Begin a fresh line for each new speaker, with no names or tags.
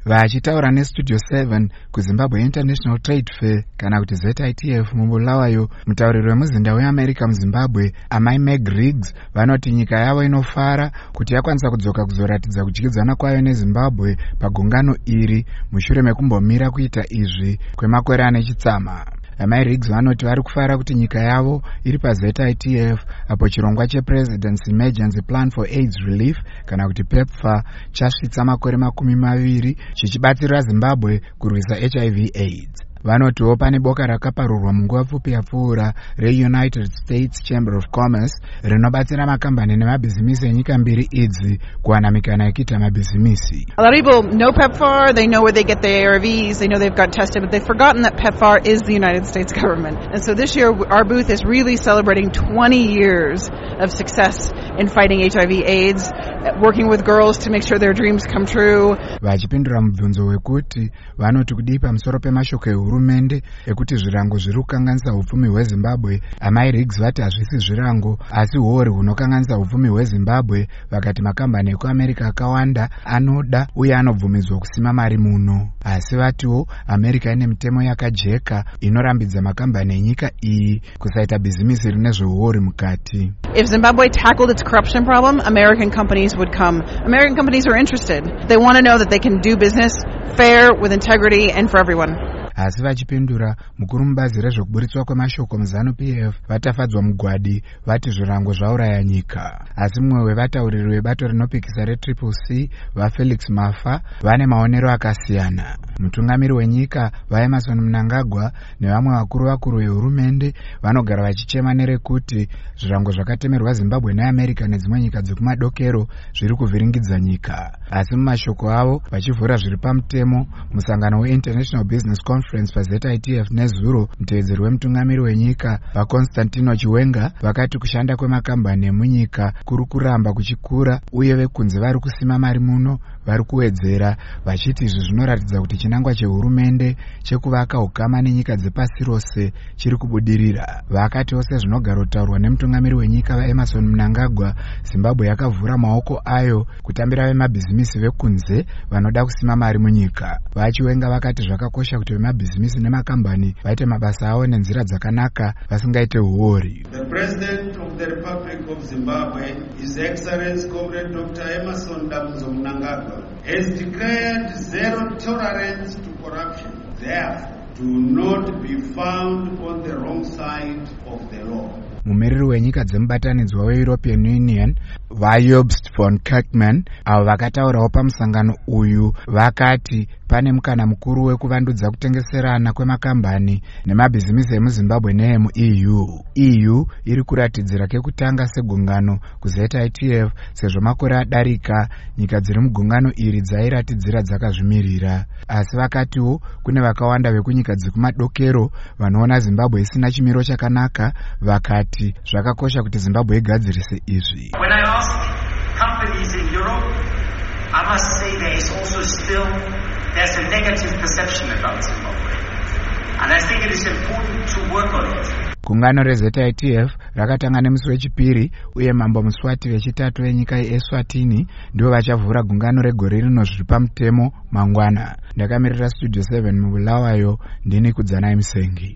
Vachitaura neStudio 7 kuZimbabwe International Trade Fair kana kuti ZITF muBulawayo, mutauriri wemuzinda weAmerica muZimbabwe amai Meg Riggs vanoti nyika yavo inofara kuti yakwanisa kudzoka kuzoratidza kudyidzana kwayo neZimbabwe pagungano iri mushure mekumbomira kuita izvi kwemakore ane chitsama. Amai Riggs vanoti vari kufara kuti nyika yavo iri paZITF apo chirongwa chePresident's Emergency Plan for AIDS Relief kana kuti PEPFAR chasvitsa makore 20 chichibatsira Zimbabwe kurwisa HIV/AIDS. Vanotiwo pane boka rakaparurwa munguva pfupi yapfuura reUnited States Chamber of Commerce rinobatsira makambani nemabhizimisi enyika mbiri idzi kuwana mikana yekuita mabhizimisi.
A lot of people know PEPFAR, they know where they get their ARVs, they know they've got tested, but they've forgotten that PEPFAR is the United States government. And so this year our booth is really celebrating 20 years of success in fighting HIV/AIDS, working with girls to make sure their dreams come true.
Vachipindura mubvunzo wekuti vanoti kudii pamusoro pemashoko ehurumende ekuti zvirango zviri kukanganisa upfumi hweZimbabwe, amai Riggs vati hazvisi zvirango asi hori hunokanganisa upfumi hweZimbabwe. Vakati makambani ekuAmerica akawanda anoda uye anobvumidzwa kusima mari muno, asi vatiwo America ine mitemo yakajeka inorambidza makambani enyika iyi kusaita bhizimisi rine zveuori mukati.
If Zimbabwe tackled its corruption problem, American companies would come. American companies are interested. They want to know that they can do business fair, with integrity, and for everyone.
Asi vachipindura, mukuru mubazi rezvokuburitswa kwemashoko muZANU-PF vatafadzwa mugwadi vati zvirango zvauraya nyika. Asi mumwe wevatauriri vebato rinopikisa reCCC vaFelix Mafa vane maonero akasiyana. Mutungamiri wenyika vaEmmerson Mnangagwa nevamwe vakuru vehurumende vanogara vachichema nerekuti zvirango zvakatemerwa Zimbabwe neAmerica nedzimwe nyika dzekumadokero zviri kuvhiringidza nyika. Asi mumashoko avo vachivhura zviri pamutemo musangano weInternational Business Conference paZITF nezuro, mutevedzeri wemutungamiri wenyika vaConstantino Chiwenga vakati kushanda kwemakambani emunyika kuri kuramba kuchikura uye vekunze vari kusima mari muno vari kuwedzera, vachiti izvi zvinoratidza kuti chinangwa chehurumende chekuvaka ukama nenyika dzepasi rose chiri kubudirira. Vakatiwo sezvinogara kutaurwa nemutungamiri wenyika vaEmmerson Mnangagwa, Zimbabwe yakavhura maoko ayo kutambira vemabhizimisi vekunze vanoda kusima mari munyika. Vachiwenga vakati zvakakosha kuti vemabhizimisi nemakambani vaite mabasa avo nenzira dzakanaka vasingaite huori.
The President of the Republic of Zimbabwe, His Excellency Comrade Dr. Emmerson Mnangagwa, has declared zero tolerance to corruption. Therefore, do not be found on the wrong side of the law.
Mumiriri wenyika dzemubatanidzwa weEuropean Union vaJobst von Kirkman avo vakataurawo pamusangano uyu vakati pane mukana mukuru wekuvandudza kutengeserana kwemakambani nemabhizimisi emuZimbabwe neemuEU. EU iri kuratidzira kekutanga segungano kuZITF sezvo makore adarika nyika dziri mugungano iri dzairatidzira dzakazvimirira. Asi vakatiwo kune vakawanda vekunyika dzekumadokero vanoona Zimbabwe isina chimiro chakanaka, vakati zvakakosha kuti Zimbabwe igadzirise izvi.
When I ask companies in Europe, I must say there is also still there's a negative perception about Zimbabwe. And I think it is important to work on it.
Gungano reZITF rakatanga nemusi wechipiri uye mambo Muswati vechitatu venyika yeEswatini ndivo vachavhura gungano regore rino zviri pamutemo mangwana. Ndakamirira Studio 7 muBulawayo, ndini Kudzanai Musengi.